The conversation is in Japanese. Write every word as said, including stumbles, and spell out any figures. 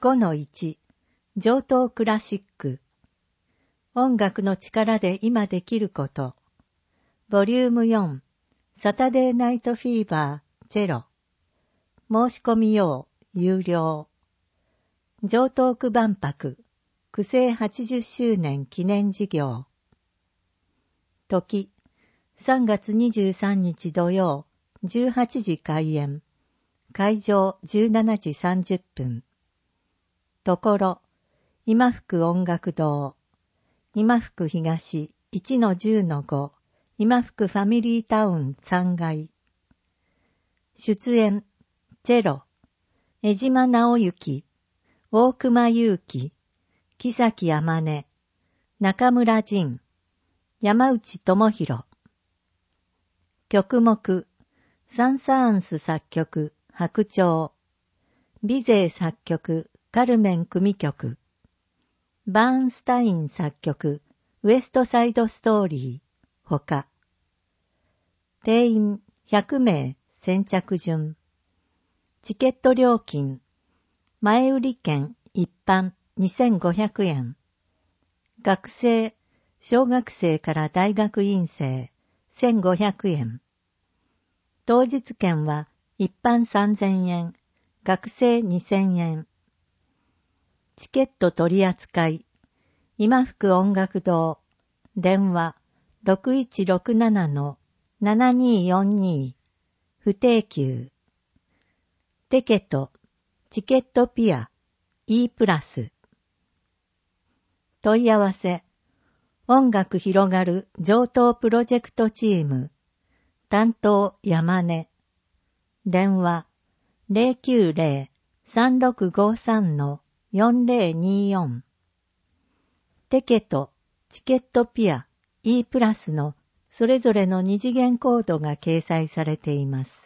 ごのいち 上等クラシック音楽の力で今できることボリュームよんサタデーナイトフィーバーチェロ申し込み用有料上東区万博区政はちじゅっしゅうねん記念事業時さんがつにじゅうさんにち土曜じゅうはちじ開演会場じゅうしちじさんじゅっぷんところ今福音楽堂今福東 いちのじゅうのご 今福ファミリータウンさんがい出演チェロ江島直之大熊祐希木崎天音中村仁山内智弘曲目サン・サーンス作曲白鳥ビゼー作曲カルメン組曲バーンスタイン作曲ウエストサイドストーリーほか定員ひゃくめい先着順チケット料金前売り券一般にせんごひゃくえん学生小学生から大学院生せんごひゃくえん当日券は一般さんぜんえん学生にせんえんチケット取り扱い今福音楽堂電話 ろくいちろくななのななによんに 不定休テケトチケットピア E プラス問い合わせ音楽広がる上東プロジェクトチーム担当山根電話 ゼロきゅうゼロ さんろくごさん よんゼロによんテケトチケットピア E プラスのそれぞれの二次元コードが掲載されています。